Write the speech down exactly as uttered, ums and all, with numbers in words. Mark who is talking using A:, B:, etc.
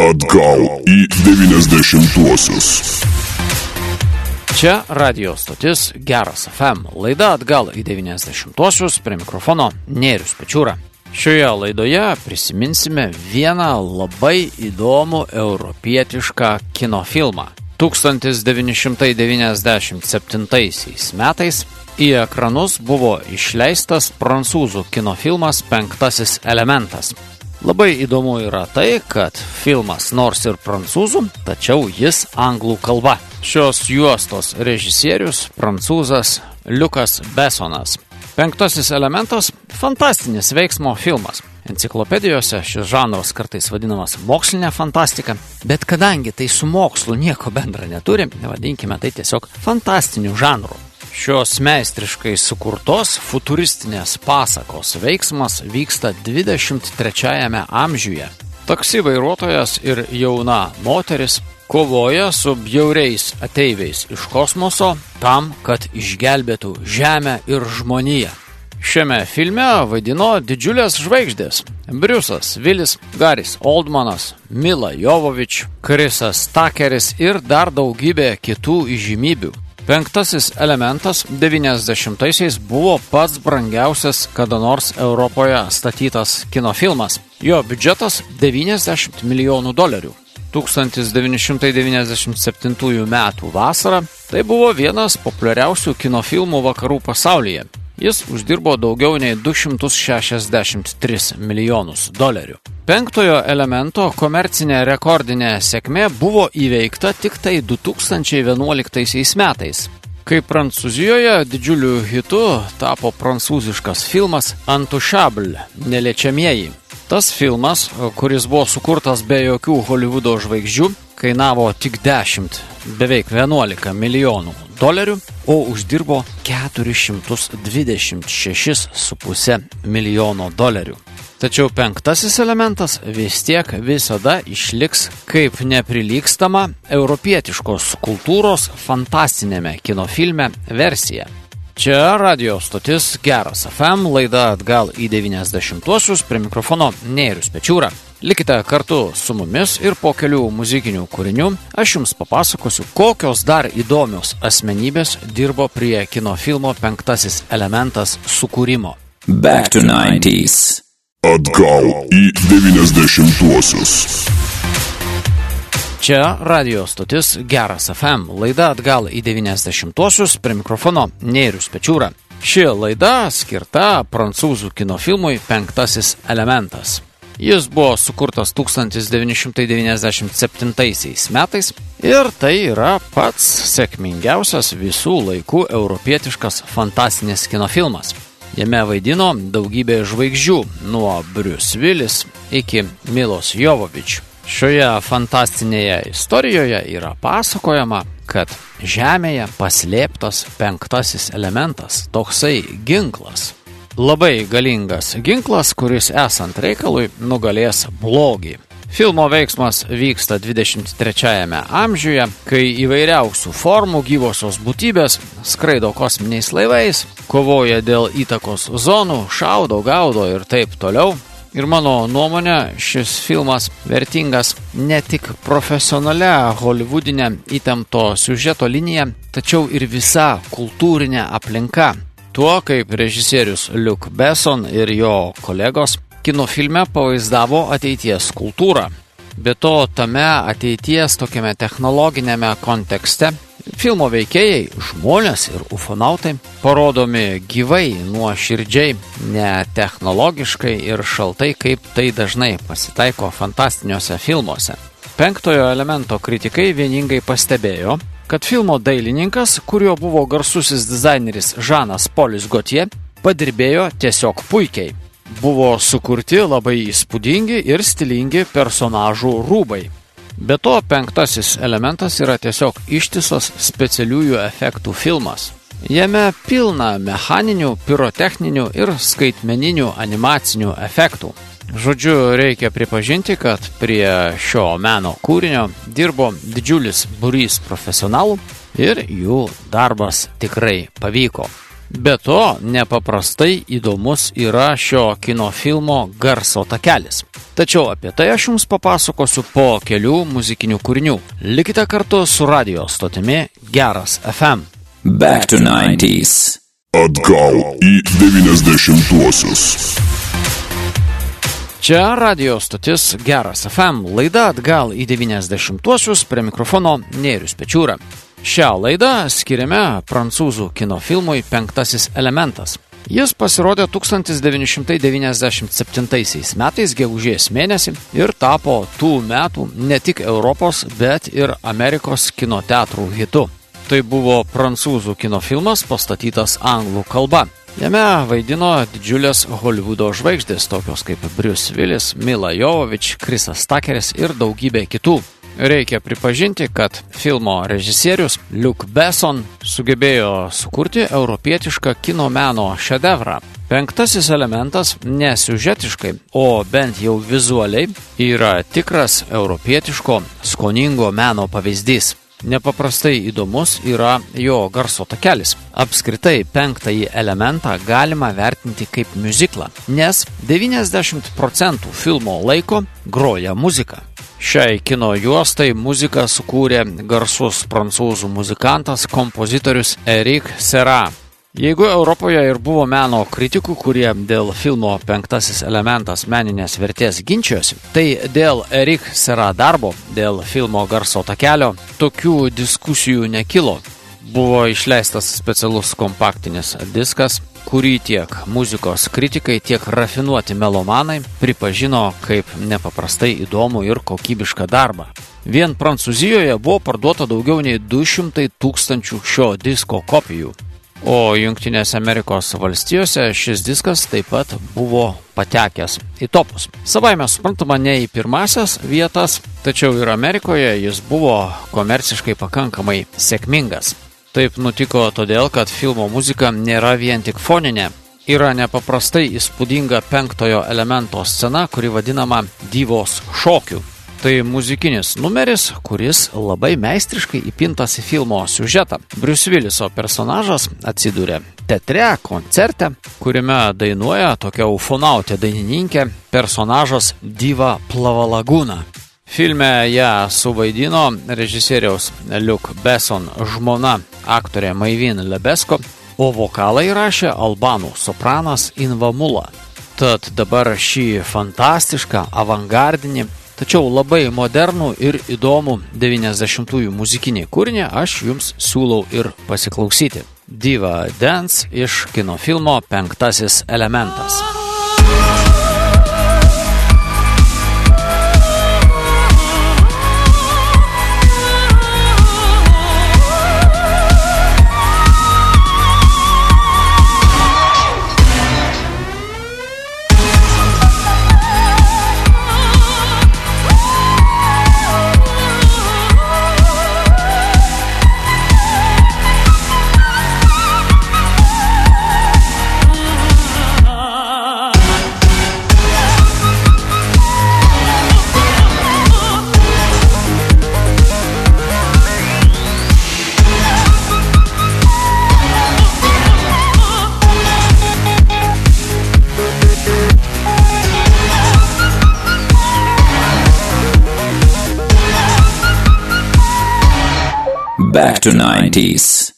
A: Atgal į devyniasdešimtuosius.
B: Čia radio stotis Geras F M. Laida Atgal į devyniasdešimtuosius, prie mikrofono Nėrius Pečiūra. Šioje laidoje prisiminsime vieną labai įdomų europietišką kino filmą. tūkstantis devyni šimtai devyniasdešimt septintaisiais metais į ekranus buvo išleistas prancūzų kino filmas Penktasis elementas. Labai įdomu yra tai, kad filmas nors ir prancūzų, tačiau jis anglų kalba. Šios juostos režisierius prancūzas Liukas Bessonas. Penktasis elementas – fantastinis veiksmo filmas. Enciklopedijose šis žanras kartais vadinamas mokslinė fantastika, bet kadangi tai su mokslu nieko bendra neturi, vadinkime tai tiesiog fantastiniu žanru. Šios meistriškai sukurtos futuristinės pasakos veiksmas vyksta dvidešimt trečiajame amžiuje. Taksi vairuotojas ir jauna moteris kovoja su bjauriais ateiviais iš kosmoso tam, kad išgelbėtų Žemę ir žmoniją. Šiame filme vaidino didžiulės žvaigždės – Briusas Willis, Garis Oldmanas, Mila Jovovič, Krisas Takeris ir dar daugybė kitų įžymybių. Penktasis elementas devyniasdešimtaisiais buvo pats brangiausias kada nors Europoje statytas kino filmas. Jo biudžetas devyniasdešimt milijonų dolerių. tūkstantis devyni šimtai devyniasdešimt septintųjų metų vasarą tai buvo vienas populiariausių kino filmų vakarų pasaulyje. Jis uždirbo daugiau nei du šimtus šešiasdešimt tris milijonus dolerių. Penktojo elemento komercinė rekordinė sėkmė buvo įveikta tik tai du tūkstančiai vienuoliktaisiais metais, kai Prancūzijoje didžiuliu hitu tapo prancūziškas filmas Intouchable – Neliečiamieji. Tas filmas, kuris buvo sukurtas be jokių Holivudo žvaigždžių, kainavo tik dešimt, beveik vienuolika milijonų dolerių, o uždirbo keturis šimtus dvidešimt šešis su puse milijono dolerių. Tačiau penktasis elementas vis tiek visada išliks kaip neprilygstama europietiškos kultūros fantastinėme kino filme versija. Čia radio stotis Geras F M, laida Atgal į devyniasdešimtuosius, prie mikrofono Nėrius Pečiūra. Likite kartu su mumis ir po kelių muzikinių kūrinių aš jums papasakosiu, kokios dar įdomios asmenybės dirbo prie kino filmo Penktasis elementas sukūrimo.
C: Back to nineties.
A: Atgal į devyniasdešimtuosius.
B: Čia radio stotis Geras F M, laida Atgal į devyniasdešimtuosius, prie mikrofono Nėrius Pečiūra. Ši laida skirta prancūzų kino filmui Penktasis elementas. Jis buvo sukurtas tūkstantis devyni šimtai devyniasdešimt septintaisiais metais ir tai yra pats sėkmingiausias visų laikų europietiškas fantastinis kino filmas. Jame vaidino daugybė žvaigždžių, nuo Bruce Willis iki Milos Jovovič. Šioje fantastinėje istorijoje yra pasakojama, kad Žemėje paslėptas penktasis elementas, toksai ginklas. Labai galingas ginklas, kuris esant reikalui nugalės blogį. Filmo veiksmas vyksta dvidešimt trečiajame amžiuje, kai įvairiausių formų gyvosios būtybės skraido kosminiais laivais, kovoja dėl įtakos zonų, šaudo, gaudo ir taip toliau. Ir mano nuomonė, šis filmas vertingas ne tik profesionalia holivudinė įtempto siužeto linija, tačiau ir visa kultūrinė aplinka. Tuo, kaip režisierius Luc Besson ir jo kolegos kino filme pavaizdavo ateities kultūrą. Be to, tame ateities tokiame technologinėme kontekste filmo veikėjai, žmonės ir ufonautai parodomi gyvai, nuoširdžiai, ne technologiškai ir šaltai, kaip tai dažnai pasitaiko fantastiniuose filmuose. Penktojo elemento kritikai vieningai pastebėjo, kad filmo dailininkas, kurio buvo garsusis dizaineris Žanas Polis Gautier, padirbėjo tiesiog puikiai. Buvo sukurti labai įspūdingi ir stilingi personažų rūbai. Be to, penktasis elementas yra tiesiog ištisas specialiųjų efektų filmas. Jame pilna mechaninių, pirotechninių ir skaitmeninių animacinių efektų. Žodžiu, reikia pripažinti, kad prie šio meno kūrinio dirbo didžiulis būrys profesionalų ir jų darbas tikrai pavyko. Be to, nepaprastai įdomus yra šio kino filmo garso takelis. Tačiau apie tai aš jums papasakosiu po kelių muzikinių kūrinių. Likite kartu su radio stotimi Geras F M.
C: Back to nineties.
A: Atgal į devyniasdešimtuosius.
B: Čia radio stotis Geras F M, laida Atgal į devyniasdešimtuosius, prie mikrofono Nėrius Pečiūra. Šią laidą skiriame prancūzų kino filmui Penktasis elementas. Jis pasirodė tūkstantis devyni šimtai devyniasdešimt septintaisiais metais gegužės mėnesį ir tapo tų metų ne tik Europos, bet ir Amerikos kino teatrų hitu. Tai buvo prancūzų kino filmas pastatytas anglų kalba. Jame vaidino didžiulės Hollywoodo žvaigždės, tokios kaip Bruce Willis, Mila Jovovich, Chrisas Tuckeris ir daugybė kitų. Reikia pripažinti, kad filmo režisierius Luc Besson sugebėjo sukurti europietišką kino meno šedevrą. Penktasis elementas nesiužetiškai, o bent jau vizualiai yra tikras europietiško skoningo meno pavyzdys. Nepaprastai įdomus yra jo garso takelis. Apskritai penktąjį elementą galima vertinti kaip miuziklą, nes devyniasdešimt procentų filmo laiko groja muzika. Šiai kino juostai muziką sukūrė garsus prancūzų muzikantas, kompozitorius Eric Serra. Jeigu Europoje ir buvo meno kritikų, kurie dėl filmo Penktasis elementas meninės vertės ginčijosi, tai dėl Eric Serra darbo, dėl filmo garso takelio, tokių diskusijų nekilo. Buvo išleistas specialus kompaktinis diskas, kurį tiek muzikos kritikai, tiek rafinuoti melomanai pripažino kaip nepaprastai įdomų ir kokybišką darbą. Vien Prancūzijoje buvo parduota daugiau nei du šimtai tūkstančių šio disko kopijų. O Jungtinėse Amerikos valstijose šis diskas taip pat buvo patekęs į topus. Savaime suprantama ne į pirmasias vietas, tačiau ir Amerikoje jis buvo komerciškai pakankamai sėkmingas. Taip nutiko todėl, kad filmo muzika nėra vien tik foninė. Yra nepaprastai įspūdinga penktojo elemento scena, kuri vadinama Divos šokiu. Tai muzikinis numeris, kuris labai meistriškai įpintas į filmo siužetą. Bruce Williso personažas atsiduria teatre, koncerte, kuriame dainuoja tokia ufonautė dainininkė, personažas Diva Plavalaguna. Filme ją suvaidino režisieriaus Luc Besson žmona aktorė Maivin Lebesko, o vokalą įrašė albanų sopranas Inva Mula. Tad dabar šį fantastišką, avangardinį, tačiau labai modernų ir įdomų devyniasdešimtųjų muzikinį kūrinį aš jums siūlau ir pasiklausyti. Diva Dance iš kino filmo Penktasis elementas.
C: Back to nineties.